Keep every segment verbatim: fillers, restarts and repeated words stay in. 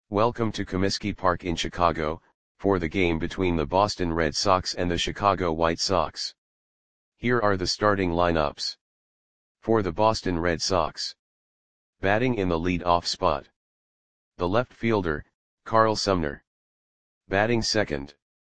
Welcome to Comiskey Park in Chicago, for the game between the Boston Red Sox and the Chicago White Sox. Here are the starting lineups. For the Boston Red Sox. Batting in the lead-off spot. The left fielder, Carl Sumner. Batting second.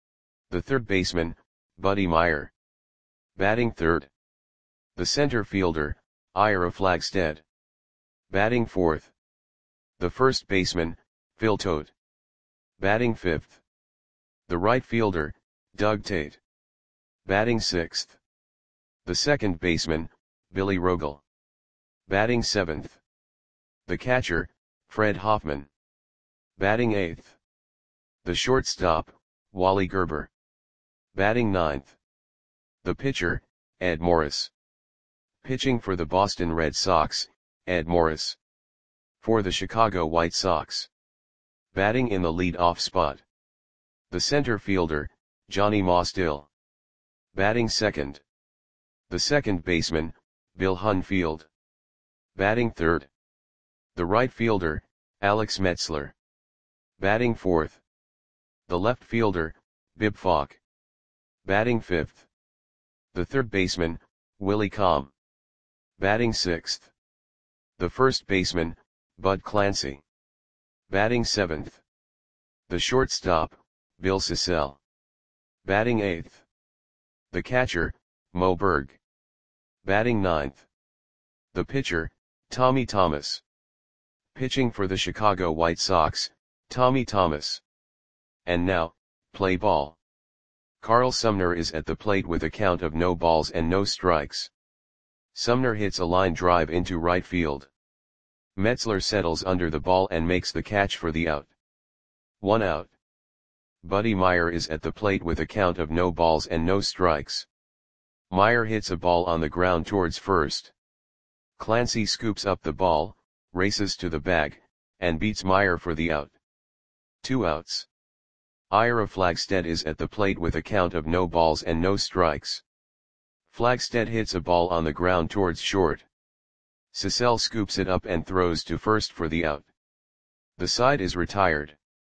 The third baseman, Buddy Meyer. Batting third. The center fielder, Ira Flagstead. Batting fourth. The first baseman, Phil Tote. Batting fifth. The right fielder, Doug Tate. Batting sixth. The second baseman, Billy Rogel. Batting seventh. The catcher, Fred Hoffman. Batting eighth. The shortstop, Wally Gerber. Batting ninth. The pitcher, Ed Morris. Pitching for the Boston Red Sox, Ed Morris. For the Chicago White Sox. Batting in the lead-off spot. The center fielder, Johnny Mostill. Batting second. The second baseman, Bill Hunfield. Batting third. The right fielder, Alex Metzler. Batting fourth. The left fielder, Bib Falk. Batting fifth. The third baseman, Willie Comm. Batting sixth. The first baseman, Bud Clancy. Batting seventh. The shortstop, Bill Sissell. Batting eighth. The catcher, Mo Berg. Batting ninth. The pitcher, Tommy Thomas. Pitching for the Chicago White Sox, Tommy Thomas. And now, play ball. Carl Sumner is at the plate with a count of no balls and no strikes. Sumner hits a line drive into right field. Metzler settles under the ball and makes the catch for the out. One out. Buddy Meyer is at the plate with a count of no balls and no strikes. Meyer hits a ball on the ground towards first. Clancy scoops up the ball, races to the bag, and beats Meyer for the out. Two outs. Ira Flagstead is at the plate with a count of no balls and no strikes. Flagstead hits a ball on the ground towards short. Sissell scoops it up and throws to first for the out. The side is retired.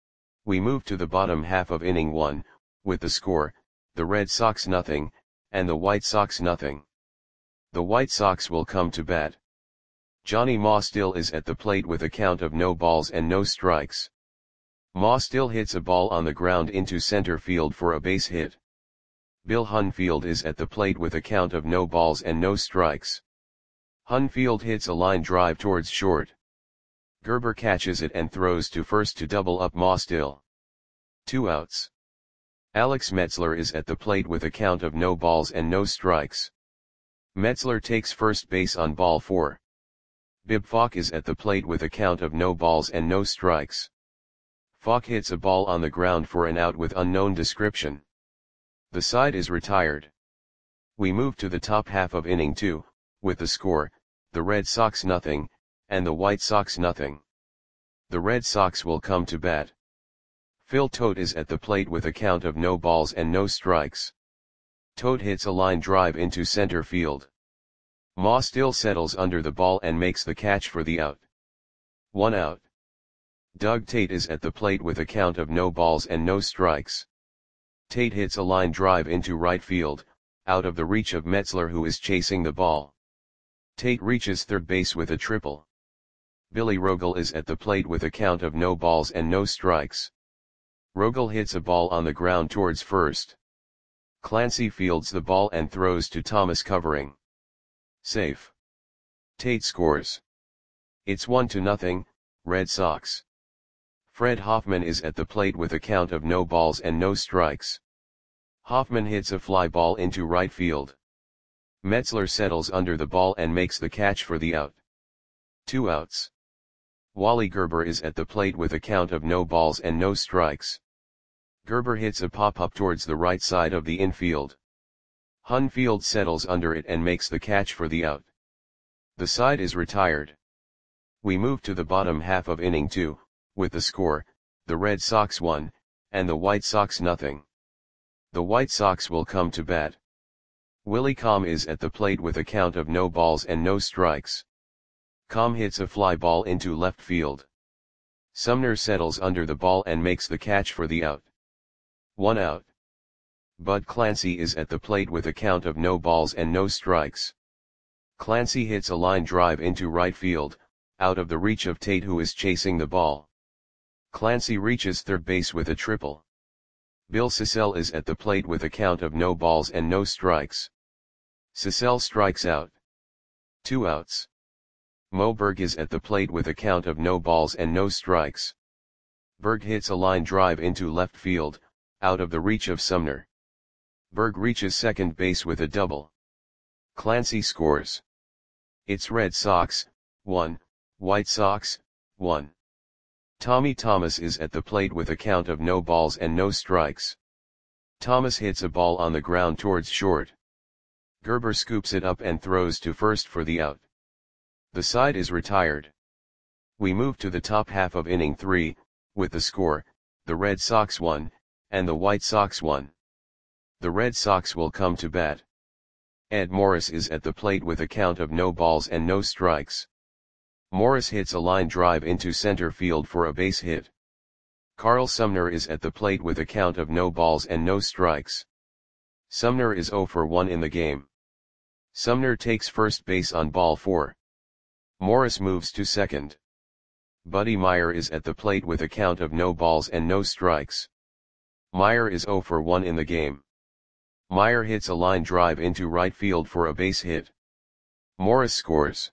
We move to the bottom half of inning one, with the score, the Red Sox nothing, and the White Sox nothing. The White Sox will come to bat. Johnny Mostill is at the plate with a count of no balls and no strikes. Mostill hits a ball on the ground into center field for a base hit. Bill Hunfield is at the plate with a count of no balls and no strikes. Hunfield hits a line drive towards short. Gerber catches it and throws to first to double up Mostill. Two outs. Alex Metzler is at the plate with a count of no balls and no strikes. Metzler takes first base on ball four. Bib Falk is at the plate with a count of no balls and no strikes. Falk hits a ball on the ground for an out with unknown description. The side is retired. We move to the top half of inning two, with the score, the Red Sox nothing, and the White Sox nothing. The Red Sox will come to bat. Phil Tote is at the plate with a count of no balls and no strikes. Tote hits a line drive into center field. Mostill settles under the ball and makes the catch for the out. One out. Doug Tate is at the plate with a count of no balls and no strikes. Tate hits a line drive into right field, out of the reach of Metzler who is chasing the ball. Tate reaches third base with a triple. Billy Rogel is at the plate with a count of no balls and no strikes. Rogel hits a ball on the ground towards first. Clancy fields the ball and throws to Thomas covering. Safe. Tate scores. It's one to nothing, Red Sox. Fred Hoffman is at the plate with a count of no balls and no strikes. Hoffman hits a fly ball into right field. Metzler settles under the ball and makes the catch for the out. Two outs. Wally Gerber is at the plate with a count of no balls and no strikes. Gerber hits a pop-up towards the right side of the infield. Hunfield settles under it and makes the catch for the out. The side is retired. We move to the bottom half of inning two, with the score, the Red Sox one, and the White Sox nothing. The White Sox will come to bat. Willie Comm is at the plate with a count of no balls and no strikes. Comm hits a fly ball into left field. Sumner settles under the ball and makes the catch for the out. One out. Bud Clancy is at the plate with a count of no balls and no strikes. Clancy hits a line drive into right field, out of the reach of Tate, who is chasing the ball. Clancy reaches third base with a triple. Bill Sissell is at the plate with a count of no balls and no strikes. Sissell strikes out. Two outs. Mo Berg is at the plate with a count of no balls and no strikes. Berg hits a line drive into left field, out of the reach of Sumner. Berg reaches second base with a double. Clancy scores. It's Red Sox, one, White Sox, one. Tommy Thomas is at the plate with a count of no balls and no strikes. Thomas hits a ball on the ground towards short. Gerber scoops it up and throws to first for the out. The side is retired. We move to the top half of inning three, with the score, the Red Sox one, and the White Sox one. The Red Sox will come to bat. Ed Morris is at the plate with a count of no balls and no strikes. Morris hits a line drive into center field for a base hit. Carl Sumner is at the plate with a count of no balls and no strikes. Sumner is oh for one in the game. Sumner takes first base on ball four. Morris moves to second. Buddy Meyer is at the plate with a count of no balls and no strikes. Meyer is oh for one in the game. Meyer hits a line drive into right field for a base hit. Morris scores.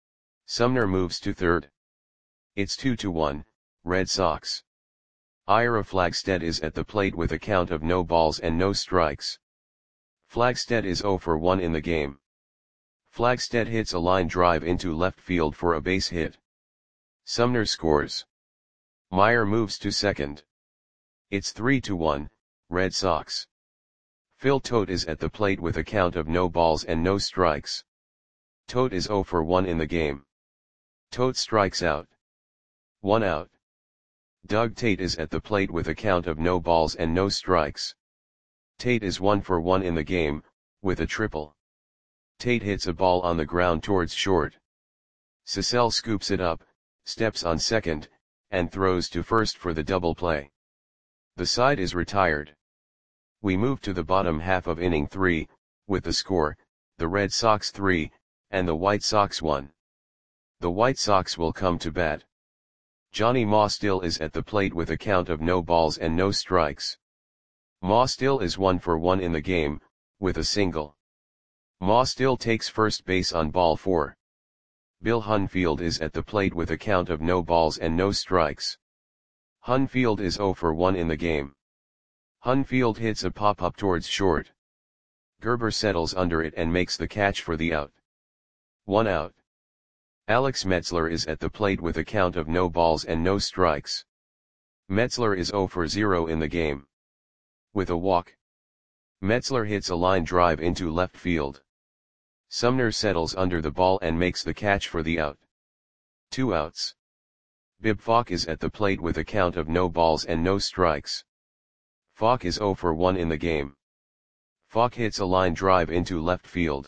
Sumner moves to third. It's two to one, Red Sox. Ira Flagstead is at the plate with a count of no balls and no strikes. Flagstead is oh for one in the game. Flagstead hits a line drive into left field for a base hit. Sumner scores. Meyer moves to second. It's three to one, Red Sox. Phil Tote is at the plate with a count of no balls and no strikes. Tote is oh for one in the game. Tote strikes out. One out. Doug Tate is at the plate with a count of no balls and no strikes. Tate is one for one in the game, with a triple. Tate hits a ball on the ground towards short. Sissell scoops it up, steps on second, and throws to first for the double play. The side is retired. We move to the bottom half of inning three, with the score, the Red Sox three, and the White Sox one. The White Sox will come to bat. Johnny Mostill is at the plate with a count of no balls and no strikes. Mostill is one for one in the game, with a single. Mostill takes first base on ball four. Bill Hunfield is at the plate with a count of no balls and no strikes. Hunfield is oh for one in the game. Hunfield hits a pop-up towards short. Gerber settles under it and makes the catch for the out. One out. Alex Metzler is at the plate with a count of no balls and no strikes. Metzler is oh for zero in the game. With a walk. Metzler hits a line drive into left field. Sumner settles under the ball and makes the catch for the out. Two outs. Bib Falk is at the plate with a count of no balls and no strikes. Falk is oh for one in the game. Falk hits a line drive into left field.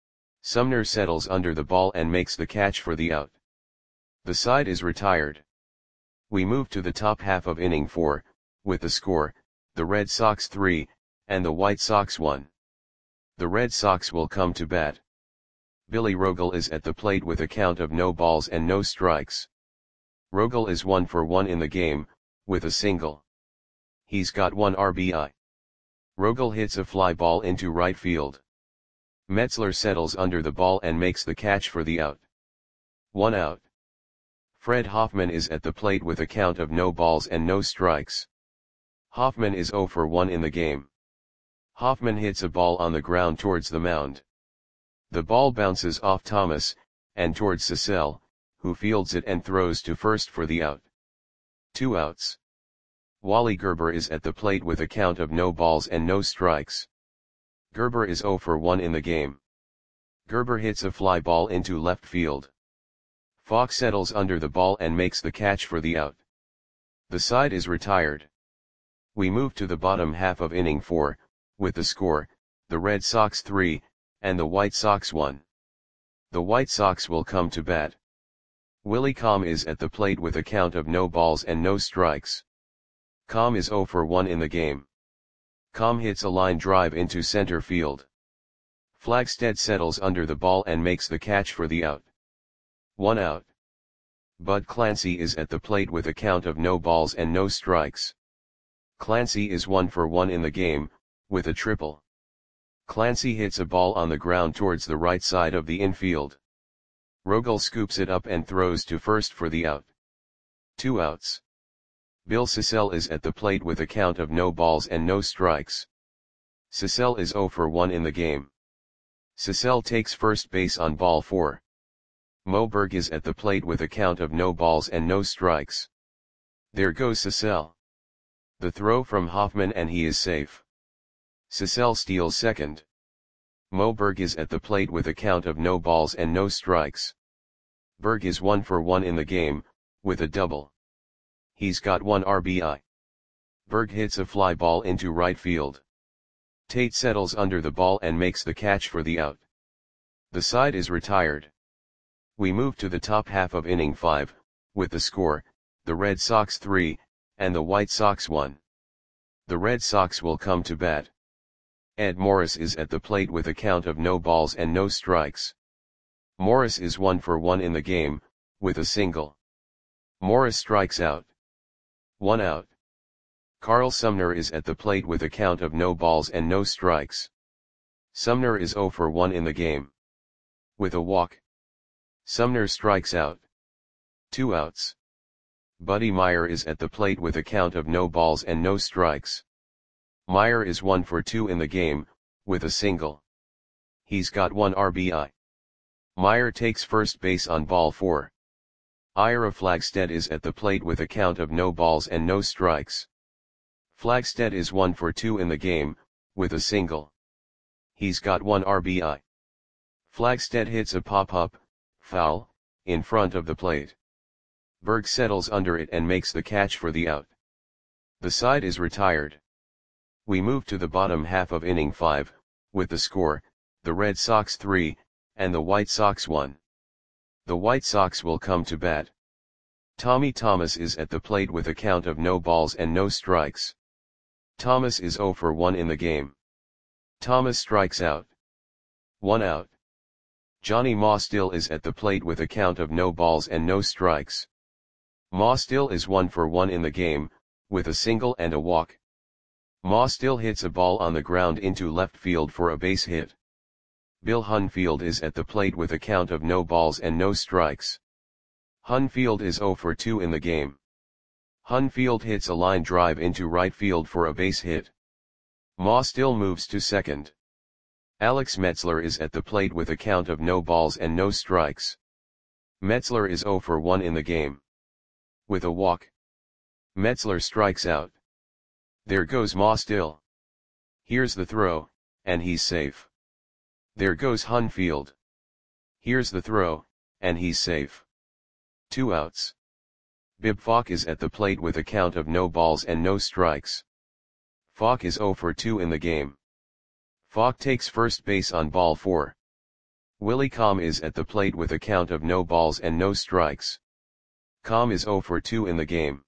Sumner settles under the ball and makes the catch for the out. The side is retired. We move to the top half of inning four, with the score, the Red Sox three, and the White Sox one. The Red Sox will come to bat. Billy Rogel is at the plate with a count of no balls and no strikes. Rogel is one for one in the game, with a single. He's got one R B I. Rogel hits a fly ball into right field. Metzler settles under the ball and makes the catch for the out. One out. Fred Hoffman is at the plate with a count of no balls and no strikes. Hoffman is oh for one in the game. Hoffman hits a ball on the ground towards the mound. The ball bounces off Thomas, and towards Sissell, who fields it and throws to first for the out. Two outs. Wally Gerber is at the plate with a count of no balls and no strikes. Gerber is oh for one in the game. Gerber hits a fly ball into left field. Falk settles under the ball and makes the catch for the out. The side is retired. We move to the bottom half of inning four, with the score, the Red Sox three, and the White Sox one. The White Sox will come to bat. Willie Com is at the plate with a count of no balls and no strikes. Com is zero for one in the game. Com hits a line drive into center field. Flagstead settles under the ball and makes the catch for the out. One out. Bud Clancy is at the plate with a count of no balls and no strikes. Clancy is one for one in the game, with a triple. Clancy hits a ball on the ground towards the right side of the infield. Rogel scoops it up and throws to first for the out. Two outs. Bill Sissell is at the plate with a count of no balls and no strikes. Sissell is zero for one in the game. Sissell takes first base on ball four. Mo Berg is at the plate with a count of no balls and no strikes. There goes Sissell. The throw from Hoffman and he is safe. Sissell steals second. Mo Berg is at the plate with a count of no balls and no strikes. Berg is one for one in the game, with a double. He's got one R B I. Berg hits a fly ball into right field. Tate settles under the ball and makes the catch for the out. The side is retired. We move to the top half of inning five, with the score, the Red Sox three, and the White Sox one. The Red Sox will come to bat. Ed Morris is at the plate with a count of no balls and no strikes. Morris is one for one in the game, with a single. Morris strikes out. One out. Carl Sumner is at the plate with a count of no balls and no strikes. Sumner is zero for one in the game. With a walk. Sumner strikes out. Two outs. Buddy Meyer is at the plate with a count of no balls and no strikes. Meyer is one for two in the game, with a single. He's got one R B I. Meyer takes first base on ball four. Ira Flagstead is at the plate with a count of no balls and no strikes. Flagstead is one for two in the game, with a single. He's got one R B I. Flagstead hits a pop-up, foul, in front of the plate. Berg settles under it and makes the catch for the out. The side is retired. We move to the bottom half of inning five, with the score, the Red Sox three, and the White Sox one. The White Sox will come to bat. Tommy Thomas is at the plate with a count of no balls and no strikes. Thomas is zero for one in the game. Thomas strikes out. One out. Johnny Maustill is at the plate with a count of no balls and no strikes. Maustill is one for one in the game, with a single and a walk. Maustill hits a ball on the ground into left field for a base hit. Bill Hunfield is at the plate with a count of no balls and no strikes. Hunfield is zero for two in the game. Hunfield hits a line drive into right field for a base hit. Maustill moves to second. Alex Metzler is at the plate with a count of no balls and no strikes. Metzler is zero for one in the game. With a walk. Metzler strikes out. There goes Maustill. Here's the throw, and he's safe. There goes Hunfield. Here's the throw, and he's safe. Two outs. Bib Falk is at the plate with a count of no balls and no strikes. Falk is zero for two in the game. Falk takes first base on ball four. Willie Com is at the plate with a count of no balls and no strikes. Com is zero for two in the game.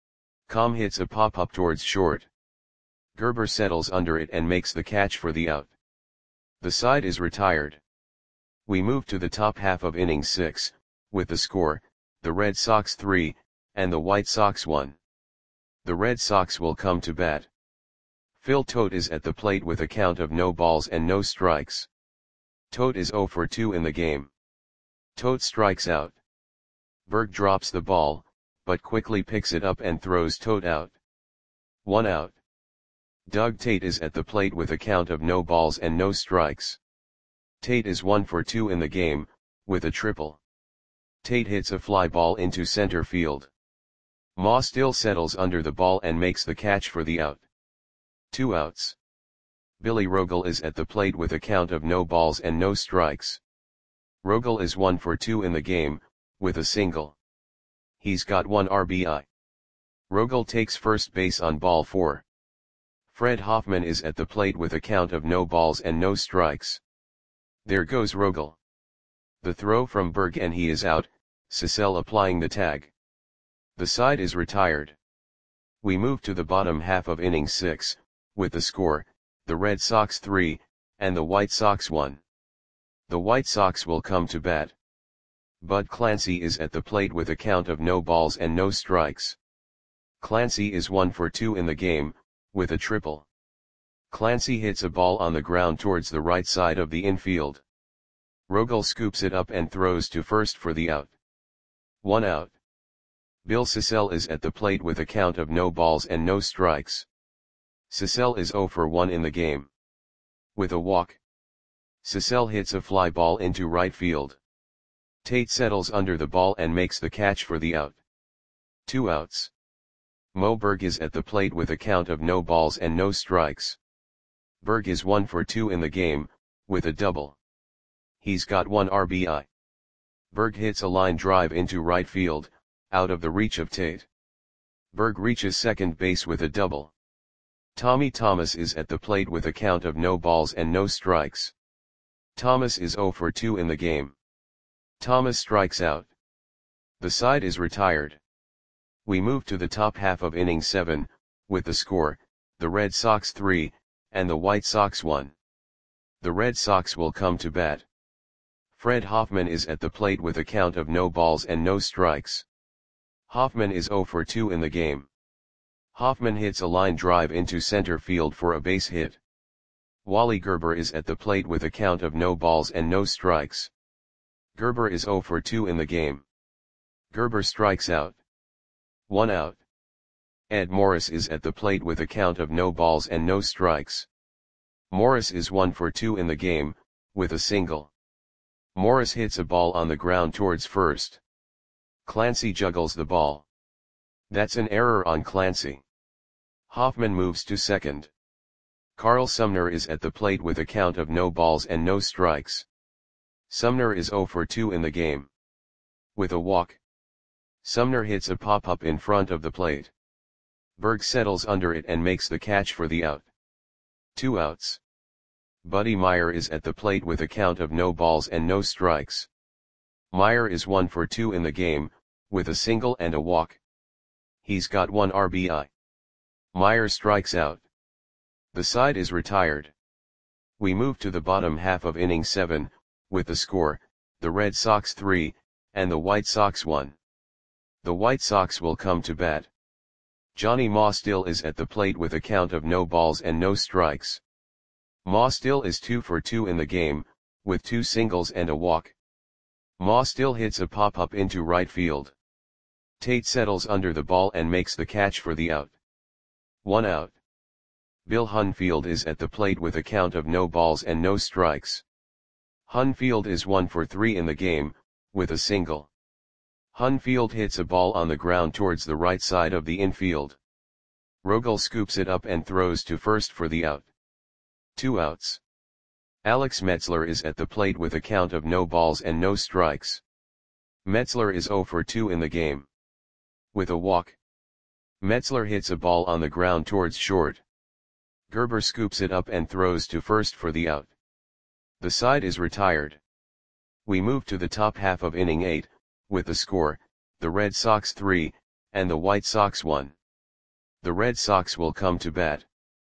Com hits a pop-up towards short. Gerber settles under it and makes the catch for the out. The side is retired. We move to the top half of inning six, with the score, the Red Sox three, and the White Sox one. The Red Sox will come to bat. Phil Tote is at the plate with a count of no balls and no strikes. Tote is zero for two in the game. Tote strikes out. Berg drops the ball, but quickly picks it up and throws Tote out. One out. Doug Tate is at the plate with a count of no balls and no strikes. Tate is one for two in the game, with a triple. Tate hits a fly ball into center field. Maustill settles under the ball and makes the catch for the out. Two outs. Billy Rogel is at the plate with a count of no balls and no strikes. Rogel is one for two in the game, with a single. He's got one R B I. Rogel takes first base on ball four. Fred Hoffman is at the plate with a count of no balls and no strikes. There goes Rogel. The throw from Berg and he is out, Cecil applying the tag. The side is retired. We move to the bottom half of inning six, with the score, the Red Sox three, and the White Sox one. The White Sox will come to bat. Bud Clancy is at the plate with a count of no balls and no strikes. Clancy is one for two in the game, with a triple. Clancy hits a ball on the ground towards the right side of the infield. Rogel scoops it up and throws to first for the out. One out. Bill Cecil is at the plate with a count of no balls and no strikes. Cecil is zero for one in the game. With a walk. Cecil hits a fly ball into right field. Tate settles under the ball and makes the catch for the out. Two outs. Mo Berg is at the plate with a count of no balls and no strikes. Berg is one for two in the game, with a double. He's got one R B I. Berg hits a line drive into right field, out of the reach of Tate. Berg reaches second base with a double. Tommy Thomas is at the plate with a count of no balls and no strikes. Thomas is zero for two in the game. Thomas strikes out. The side is retired. We move to the top half of inning seven, with the score, the Red Sox three, and the White Sox one. The Red Sox will come to bat. Fred Hoffman is at the plate with a count of no balls and no strikes. Hoffman is zero for two in the game. Hoffman hits a line drive into center field for a base hit. Wally Gerber is at the plate with a count of no balls and no strikes. Gerber is zero for two in the game. Gerber strikes out. One out. Ed Morris is at the plate with a count of no balls and no strikes. Morris is one for two in the game, with a single. Morris hits a ball on the ground towards first. Clancy juggles the ball. That's an error on Clancy. Hoffman moves to second. Carl Sumner is at the plate with a count of no balls and no strikes. Sumner is zero for two in the game. With a walk. Sumner hits a pop-up in front of the plate. Berg settles under it and makes the catch for the out. Two outs. Buddy Meyer is at the plate with a count of no balls and no strikes. Meyer is one for two in the game, with a single and a walk. He's got one R B I. Meyer strikes out. The side is retired. We move to the bottom half of inning seven, with the score, the Red Sox three, and the White Sox one. The White Sox will come to bat. Johnny Mostill is at the plate with a count of no balls and no strikes. Mostill is two for two in the game, with two singles and a walk. Mostill hits a pop-up into right field. Tate settles under the ball and makes the catch for the out. One out. Bill Hunfield is at the plate with a count of no balls and no strikes. Hunfield is one for three in the game, with a single. Hunfield hits a ball on the ground towards the right side of the infield. Rogel scoops it up and throws to first for the out. Two outs. Alex Metzler is at the plate with a count of no balls and no strikes. Metzler is zero for two in the game. With a walk. Metzler hits a ball on the ground towards short. Gerber scoops it up and throws to first for the out. The side is retired. We move to the top half of inning eight, with the score, the Red Sox three, and the White Sox one. The Red Sox will come to bat.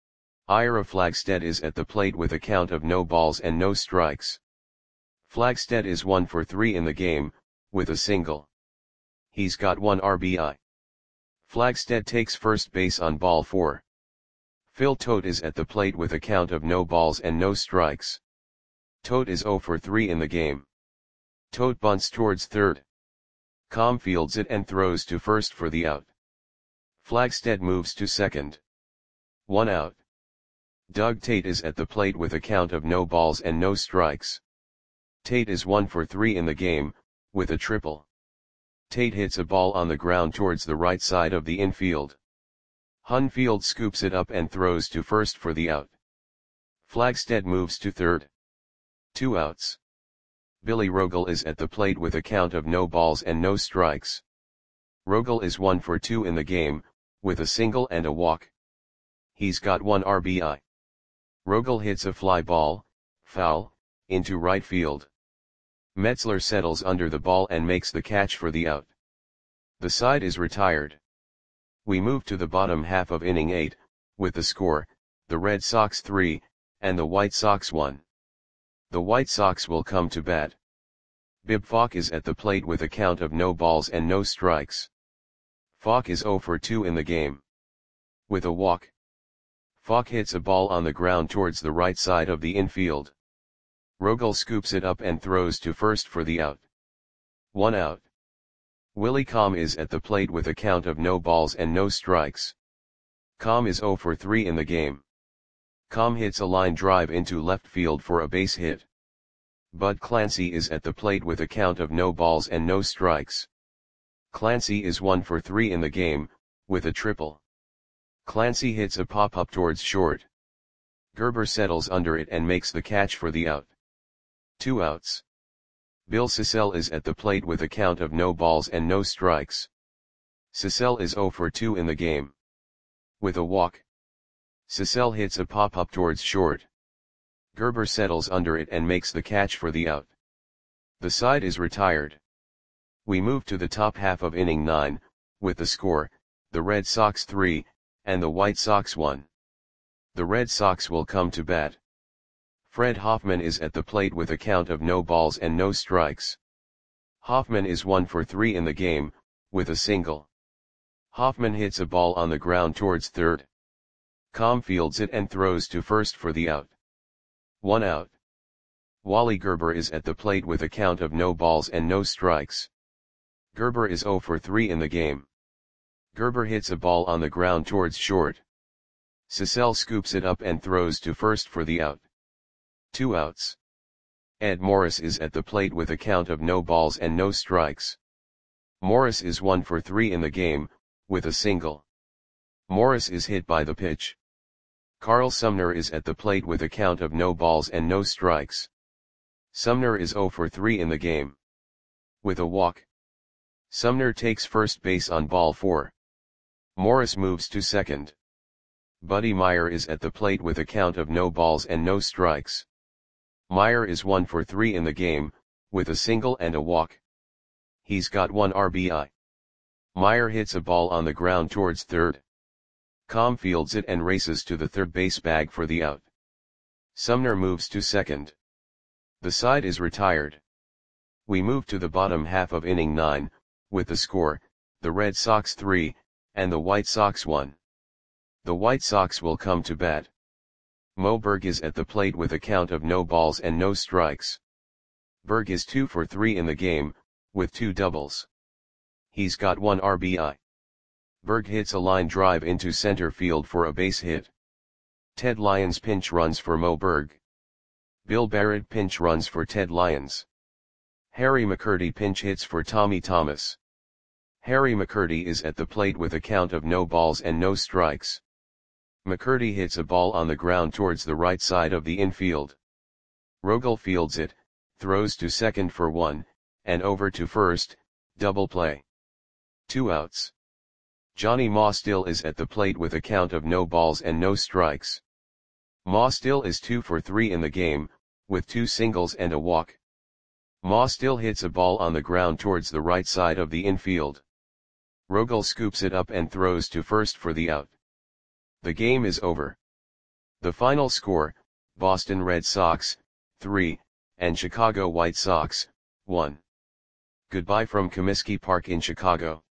Ira Flagstead is at the plate with a count of no balls and no strikes. Flagstead is one for three in the game, with a single. He's got one R B I. Flagstead takes first base on ball four. Phil Tote is at the plate with a count of no balls and no strikes. Tote is zero for three in the game. Tote bunts towards third. Com fields it and throws to first for the out. Flagstead moves to second. One out. Doug Tate is at the plate with a count of no balls and no strikes. Tate is one for three in the game, with a triple. Tate hits a ball on the ground towards the right side of the infield. Hunfield scoops it up and throws to first for the out. Flagstead moves to third. Two outs. Billy Rogel is at the plate with a count of no balls and no strikes. Rogel is one for two in the game, with a single and a walk. He's got one R B I. Rogel hits a fly ball, foul, into right field. Metzler settles under the ball and makes the catch for the out. The side is retired. We move to the bottom half of inning eight, with the score, the Red Sox three, and the White Sox one. The White Sox will come to bat. Bib Falk is at the plate with a count of no balls and no strikes. Falk is oh for two in the game. With a walk. Falk hits a ball on the ground towards the right side of the infield. Rogel scoops it up and throws to first for the out. One out. Willie Comm is at the plate with a count of no balls and no strikes. Comm is oh for three in the game. Comm hits a line drive into left field for a base hit. Bud Clancy is at the plate with a count of no balls and no strikes. Clancy is one for three in the game, with a triple. Clancy hits a pop-up towards short. Gerber settles under it and makes the catch for the out. Two outs. Bill Sissell is at the plate with a count of no balls and no strikes. Sissell is oh for two in the game. With a walk. Sissell hits a pop-up towards short. Gerber settles under it and makes the catch for the out. The side is retired. We move to the top half of inning nine, with the score, the Red Sox three, and the White Sox one. The Red Sox will come to bat. Fred Hoffman is at the plate with a count of no balls and no strikes. Hoffman is one for three in the game, with a single. Hoffman hits a ball on the ground towards third. Comm fields it and throws to first for the out. One out. Wally Gerber is at the plate with a count of no balls and no strikes. Gerber is oh for three in the game. Gerber hits a ball on the ground towards short. Sissell scoops it up and throws to first for the out. Two outs. Ed Morris is at the plate with a count of no balls and no strikes. Morris is one for three in the game, with a single. Morris is hit by the pitch. Carl Sumner is at the plate with a count of no balls and no strikes. Sumner is oh for three in the game. With a walk. Sumner takes first base on ball four. Morris moves to second. Buddy Meyer is at the plate with a count of no balls and no strikes. Meyer is one for three in the game, with a single and a walk. He's got one R B I. Meyer hits a ball on the ground towards third. Comm fields it and races to the third base bag for the out. Sumner moves to second. The side is retired. We move to the bottom half of inning nine, with the score, the Red Sox three, and the White Sox one. The White Sox will come to bat. Mo Berg is at the plate with a count of no balls and no strikes. Berg is two for three in the game, with two doubles. He's got one R B I. Berg hits a line drive into center field for a base hit. Ted Lyons pinch runs for Mo Berg. Bill Barrett pinch runs for Ted Lyons. Harry McCurdy pinch hits for Tommy Thomas. Harry McCurdy is at the plate with a count of no balls and no strikes. McCurdy hits a ball on the ground towards the right side of the infield. Rogel fields it, throws to second for one, and over to first, double play. Two outs. Johnny Mostill is at the plate with a count of no balls and no strikes. Mostill is two for three in the game, with two singles and a walk. Mostill hits a ball on the ground towards the right side of the infield. Rogel scoops it up and throws to first for the out. The game is over. The final score, Boston Red Sox, three, and Chicago White Sox, one. Goodbye from Comiskey Park in Chicago.